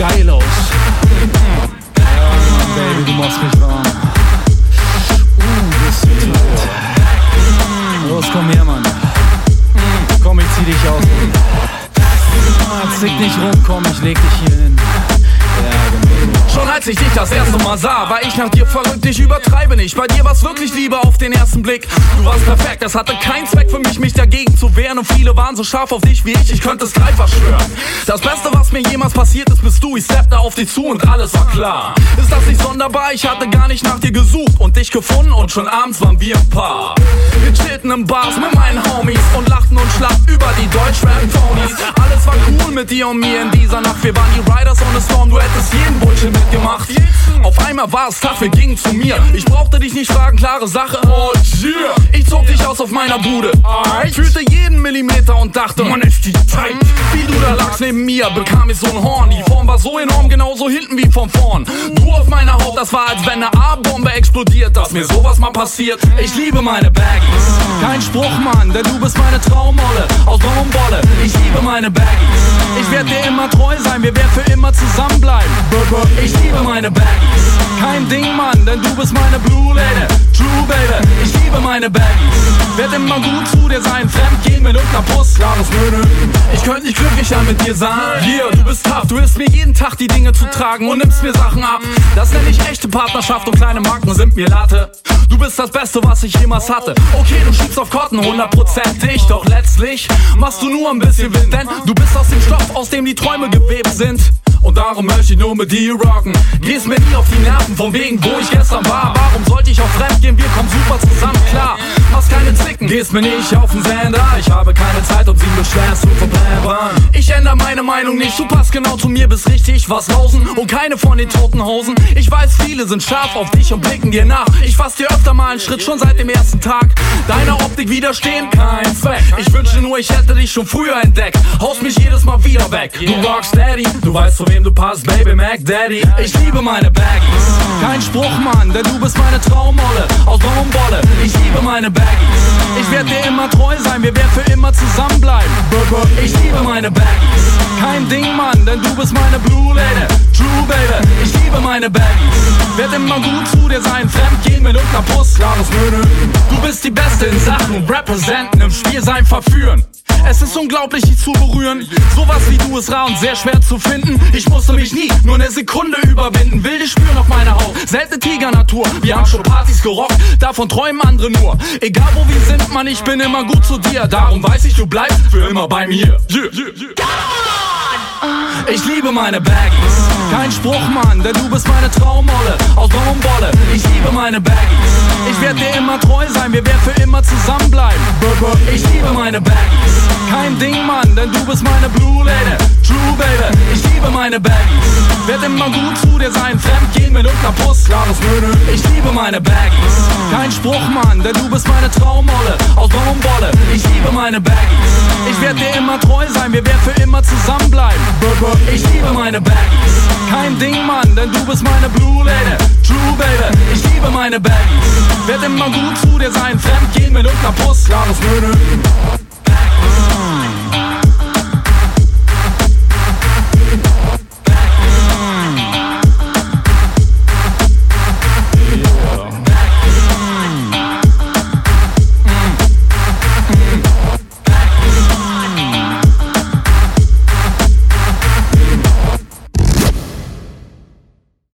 geil aus. Ja, Mann, Baby, du machst mich warm. Bist du tight. Los, komm her, Mann. Komm, ich zieh dich aus. Zick nicht rum, komm, ich leg dich hier hin. Schon als ich dich das erste Mal sah, war ich nach dir verrückt, ich übertreibe nicht. Bei dir war's wirklich Liebe auf den ersten Blick. Du warst perfekt, es hatte keinen Zweck für mich dagegen zu wehren. Und viele waren so scharf auf dich wie ich könnte es dreifach schwören. Das Beste, was mir jemals passiert ist, bist du. Ich steppte auf dich zu und alles war klar. Ist das nicht sonderbar? Ich hatte gar nicht nach dir gesucht und dich gefunden und schon abends waren wir ein Paar. Wir chillten im Bars mit meinen Homies und lachten und schlachten über die Deutschrap-Tonys. Alles war cool mit dir und mir in dieser Nacht. Wir waren die Riders on the Storm, du hättest jeden Bullshit mitgemacht. Auf einmal war es Tag, wir gingen zu mir. Ich brauchte dich nicht fragen, klare Sache. Oh yeah. Ich zog dich aus auf meiner Bude. Ich fühlte jeden Millimeter und dachte, Mann, ist die Zeit. Wie du da lagst neben mir, bekam ich so ein Horn. Die Form war so enorm, genauso hinten wie von vorn. Du auf meiner Haut, das war, als wenn eine A-Bombe explodiert. Dass mir sowas mal passiert. Ich liebe meine Baggies. Kein Spruch, Mann, denn du bist meine Traumolle aus Baumwolle. Ich liebe meine Baggies. Ich werd dir immer treu sein, wir werden für immer zusammenbleiben. Ich liebe meine Baggies. Kein Ding, Mann, denn du bist meine Blue Lady. True, Baby. Ich liebe meine Baggies. Werd immer gut zu dir sein, fremd gehen mit irgendeiner Puss. Klares Nö. Ich könnte nicht glücklicher mit dir sein. Hier, du bist tough, du hilfst mir jeden Tag die Dinge zu tragen und nimmst mir Sachen ab. Das nenne ich echte Partnerschaft und kleine Marken sind mir Latte. Du bist das Beste, was ich jemals hatte. Okay, du schiebst auf Cotton 100%ig, doch letztlich machst du nur ein bisschen Wind, denn du bist aus dem Stoff, aus dem die Träume gewebt sind. Und darum möchte ich nur mit dir rocken. Gehst mir nie auf die Nerven, von wegen, wo ich gestern war. Warum sollte ich auch fremd gehen? Wir kommen super zusammen, klar. Machst keine Zicken, gehst mir nicht auf den Sender. Ich habe keine Zeit, um sie mit schwer zu verplempern. Ich ändere meine Meinung nicht, du passt genau zu mir, bist richtig was Lausen und keine von den toten Hosen. Ich weiß, viele sind scharf auf dich und blicken dir nach. Ich fass dir öfter mal einen Schritt, schon seit dem ersten Tag. Deiner Optik widerstehen, kein Zweck. Ich wünschte nur, ich hätte dich schon früher entdeckt. Haust mich jedes Mal wieder weg. Du rockst steady, du weißt, von wem du passt, Baby Mac Daddy. Ich liebe meine Baggies. Kein Spruch, Mann, denn du bist meine Traumolle aus Baumwolle. Ich liebe meine Baggies. Ich werd dir immer treu sein, wir werden für immer zusammenbleiben. Ich liebe meine Baggies. Kein Ding, Mann, denn du bist meine Blue Lady. True, Baby. Ich liebe meine Baggies. Werd immer gut zu dir sein, fremd gehen mit irgendeiner Puss. Klares Nö. Du bist die Beste in Sachen Representen, im Spiel sein, verführen. Es ist unglaublich, dich zu berühren. Sowas wie du ist rar und sehr schwer zu finden. Ich musste mich nie nur eine Sekunde überwinden. Will dich spüren auf meiner Haut, seltene Tigernatur. Wir haben schon Partys gerockt, davon träumen andere nur. Egal wo wir sind, Mann, ich bin immer gut zu dir. Darum weiß ich, du bleibst für immer bei mir. Ich liebe meine Baggies. Kein Spruch, Mann, denn du bist meine Traumolle aus Baumwolle. Ich liebe meine Baggies. Ich werd dir immer treu sein, wir werden für immer zusammenbleiben. Ich liebe meine Baggies. Kein Ding, Mann, denn du bist meine Blue Lady. True, Baby. Ich liebe meine Baggies. Werd immer gut zu dir sein, fremd gehen mit irgendeiner Puss. Klares Nö. Ich liebe meine Baggies. Kein Spruch, Mann, denn du bist meine Traumolle aus Baumwolle. Ich liebe meine Baggies. Ich werd dir immer treu sein, wir werden für immer zusammenbleiben. Ich liebe meine Baggies. Kein Ding, Mann, denn du bist meine Blue Lady. True, Baby. Ich liebe meine Baggies. Werd immer gut zu dir sein, fremd gehen mit irgendeiner Puss. Klares Nö.